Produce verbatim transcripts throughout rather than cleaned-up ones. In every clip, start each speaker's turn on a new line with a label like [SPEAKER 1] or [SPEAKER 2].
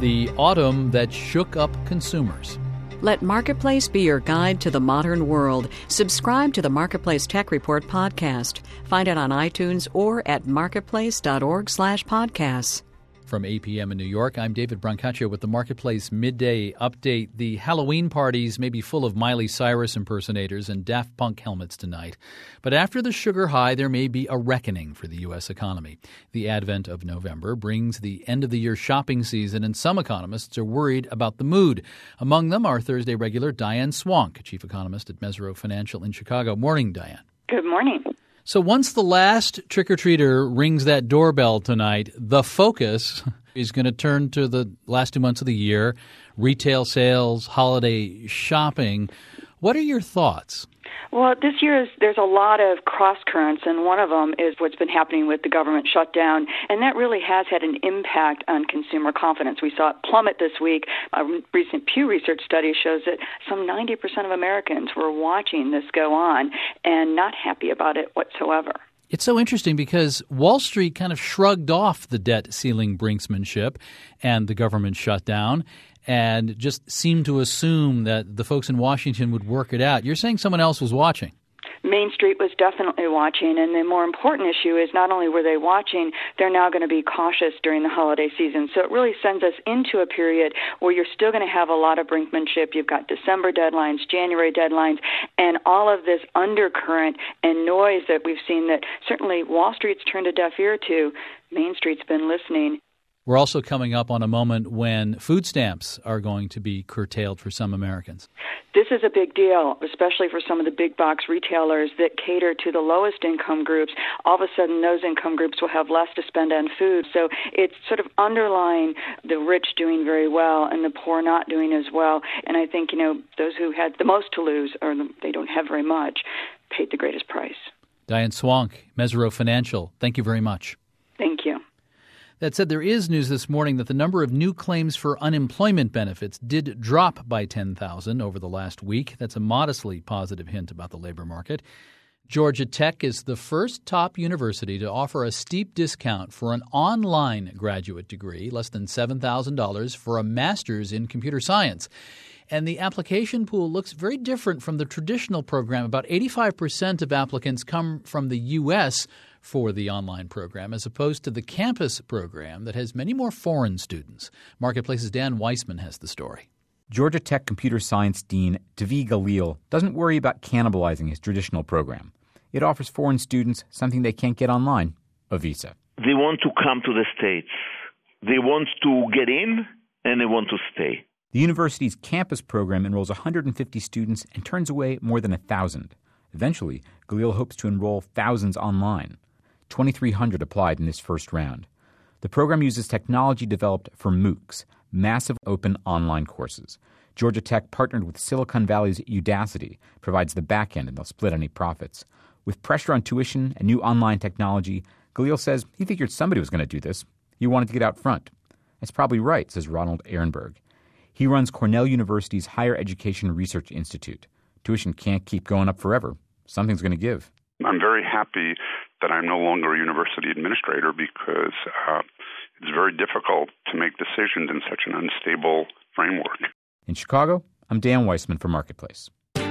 [SPEAKER 1] the autumn that shook up consumers.
[SPEAKER 2] Let Marketplace be your guide to the modern world. Subscribe to the Marketplace Tech Report podcast. Find it on iTunes or at marketplace.org slash podcasts.
[SPEAKER 1] From eight p.m. in New York, I'm David Brancaccio with the Marketplace Midday Update. The Halloween parties may be full of Miley Cyrus impersonators and Daft Punk helmets tonight. But after the sugar high, there may be a reckoning for the U S economy. The advent of November brings the end-of-the-year shopping season, and some economists are worried about the mood. Among them are Thursday regular Diane Swonk, chief economist at Mesirow Financial in Chicago. Morning, Diane.
[SPEAKER 3] Good morning.
[SPEAKER 1] So once the last trick-or-treater rings that doorbell tonight, the focus is going to turn to the last two months of the year, retail sales, holiday shopping. What are your thoughts?
[SPEAKER 3] Well, this year is, there's a lot of cross currents, and one of them is what's been happening with the government shutdown, and that really has had an impact on consumer confidence. We saw it plummet this week. A recent Pew Research study shows that some ninety percent of Americans were watching this go on and not happy about it whatsoever.
[SPEAKER 1] It's so interesting because Wall Street kind of shrugged off the debt ceiling brinksmanship and the government shutdown and just seemed to assume that the folks in Washington would work it out. You're saying someone else was watching.
[SPEAKER 3] Main Street was definitely watching, and the more important issue is not only were they watching, they're now going to be cautious during the holiday season. So it really sends us into a period where you're still going to have a lot of brinkmanship. You've got December deadlines, January deadlines, and all of this undercurrent and noise that we've seen that certainly Wall Street's turned a deaf ear to. Main Street's been listening.
[SPEAKER 1] We're also coming up on a moment when food stamps are going to be curtailed for some Americans.
[SPEAKER 3] This is a big deal, especially for some of the big box retailers that cater to the lowest income groups. All of a sudden, those income groups will have less to spend on food. So it's sort of underlying the rich doing very well and the poor not doing as well. And I think, you know, those who had the most to lose, or they don't have very much, paid the greatest price.
[SPEAKER 1] Diane Swonk, Mesirow Financial, thank you very much.
[SPEAKER 3] Thank you.
[SPEAKER 1] That said, there is news this morning that the number of new claims for unemployment benefits did drop by ten thousand over the last week. That's a modestly positive hint about the labor market. Georgia Tech is the first top university to offer a steep discount for an online graduate degree, less than seven thousand dollars for a master's in computer science. And the application pool looks very different from the traditional program. About eighty-five percent of applicants come from the U S for the online program, as opposed to the campus program that has many more foreign students. Marketplace's Dan Weissman has the story.
[SPEAKER 4] Georgia Tech computer science dean Tavi Galil doesn't worry about cannibalizing his traditional program. It offers foreign students something they can't get online, a visa.
[SPEAKER 5] They want to come to the States. They want to get in, and they want to stay.
[SPEAKER 4] The university's campus program enrolls one hundred fifty students and turns away more than one thousand. Eventually, Galil hopes to enroll thousands online. twenty-three hundred applied in this first round. The program uses technology developed for MOOCs, massive open online courses. Georgia Tech partnered with Silicon Valley's Udacity, provides the back end, and they'll split any profits. With pressure on tuition and new online technology, Galil says he figured somebody was going to do this. He wanted to get out front. That's probably right, says Ronald Ehrenberg. He runs Cornell University's Higher Education Research Institute. Tuition can't keep going up forever. Something's going to give.
[SPEAKER 6] I'm very happy that I'm no longer a university administrator because uh, it's very difficult to make decisions in such an unstable framework.
[SPEAKER 4] In Chicago, I'm Dan Weissman for Marketplace.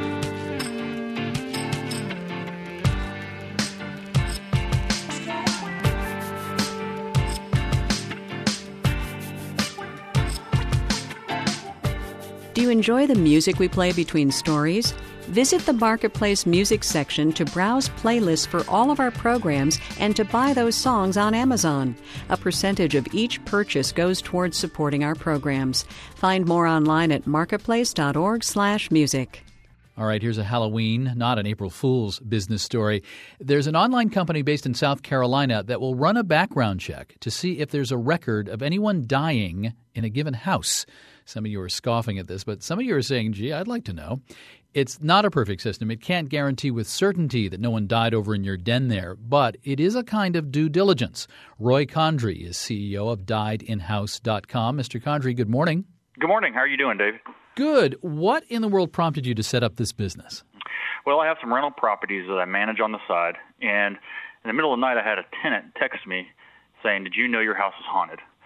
[SPEAKER 2] Do you enjoy the music we play between stories? Visit the Marketplace Music section to browse playlists for all of our programs and to buy those songs on Amazon. A percentage of each purchase goes towards supporting our programs. Find more online at marketplace.org slash music.
[SPEAKER 1] All right, here's a Halloween, not an April Fool's business story. There's an online company based in South Carolina that will run a background check to see if there's a record of anyone dying in a given house. Some of you are scoffing at this, but some of you are saying, gee, I'd like to know. It's not a perfect system. It can't guarantee with certainty that no one died over in your den there, but it is a kind of due diligence. Roy Condrey is C E O of died in house dot com. Mister Condrey, good morning.
[SPEAKER 7] Good morning. How are you doing, David?
[SPEAKER 1] Good. What in the world prompted you to set up this business?
[SPEAKER 7] Well, I have some rental properties that I manage on the side, and in the middle of the night I had a tenant text me saying, did you know your house is haunted?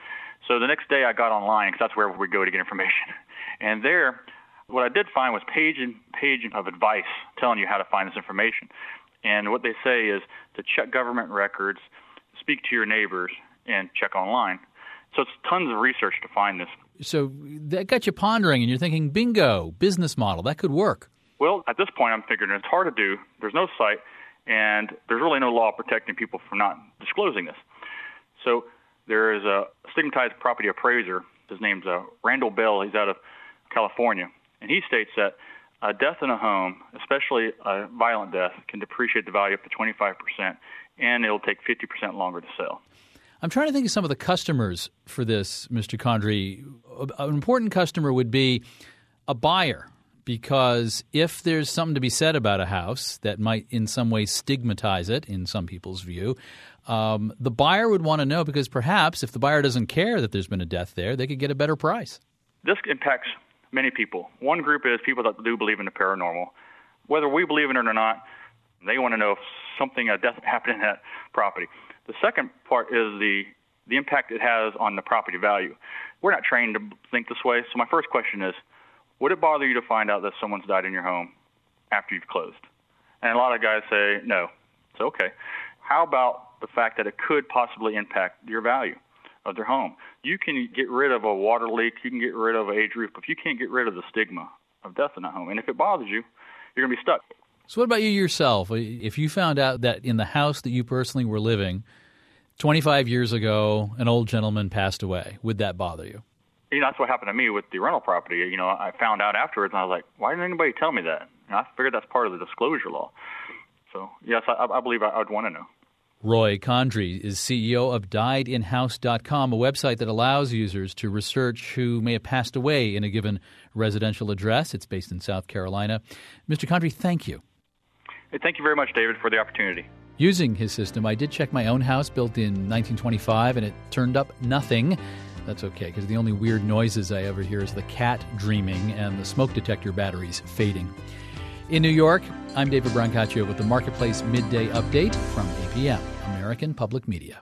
[SPEAKER 7] So the next day I got online, because that's where we go to get information. And there, what I did find was page and page of advice telling you how to find this information. And what they say is to check government records, speak to your neighbors, and check online. So it's tons of research to find this.
[SPEAKER 1] So that got you pondering, and you're thinking, bingo, business model, that could work.
[SPEAKER 7] Well, at this point, I'm figuring it's hard to do. There's no site, and there's really no law protecting people from not disclosing this. So there is a stigmatized property appraiser. His name's uh, Randall Bell. He's out of California. And he states that a death in a home, especially a violent death, can depreciate the value up to twenty-five percent, and it'll take fifty percent longer to sell.
[SPEAKER 1] I'm trying to think of some of the customers for this, Mister Condrey. An important customer would be a buyer, because if there's something to be said about a house that might in some way stigmatize it, in some people's view, um, the buyer would want to know, because perhaps if the buyer doesn't care that there's been a death there, they could get a better price.
[SPEAKER 7] This impacts many people. One group is people that do believe in the paranormal. Whether we believe in it or not, they want to know if something, a death happened in that property. The second part is the the impact it has on the property value. We're not trained to think this way, so my first question is, would it bother you to find out that someone's died in your home after you've closed? And a lot of guys say no. So, okay. How about the fact that it could possibly impact your value of their home? You can get rid of a water leak, you can get rid of an aged roof, but if you can't get rid of the stigma of death in that home, and if it bothers you, you're going to be stuck.
[SPEAKER 1] So what about you yourself? If you found out that in the house that you personally were living twenty-five years ago, an old gentleman passed away, would that bother you?
[SPEAKER 7] You know, that's what happened to me with the rental property. You know, I found out afterwards, and I was like, why didn't anybody tell me that? And I figured that's part of the disclosure law. So, yes, I, I believe I would want to know.
[SPEAKER 1] Roy Condrey is C E O of died in house dot com, a website that allows users to research who may have passed away in a given residential address. It's based in South Carolina. Mister Condrey, thank you.
[SPEAKER 7] Hey, thank you very much, David, for the opportunity.
[SPEAKER 1] Using his system, I did check my own house, built in nineteen twenty-five, and it turned up nothing. That's okay, because the only weird noises I ever hear is the cat dreaming and the smoke detector batteries fading. In New York, I'm David Brancaccio with the Marketplace Midday Update from A P M, American Public Media.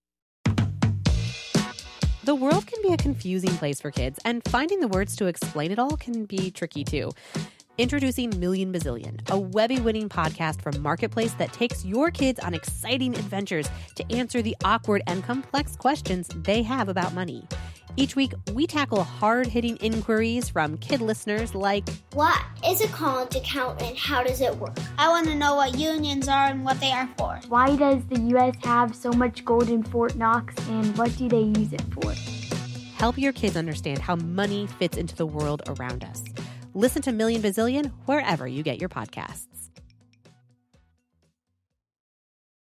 [SPEAKER 8] The world can be a confusing place for kids, and finding the words to explain it all can be tricky too. Introducing Million Bazillion, a Webby-winning podcast from Marketplace that takes your kids on exciting adventures to answer the awkward and complex questions they have about money. Each week, we tackle hard-hitting inquiries from kid listeners like,
[SPEAKER 9] what is a college account and how does it work? I want to know what unions are and what they are for.
[SPEAKER 10] Why does the U S have so much gold in Fort Knox, and what do they use it for?
[SPEAKER 8] Help your kids understand how money fits into the world around us. Listen to Million Bazillion wherever you get your podcasts.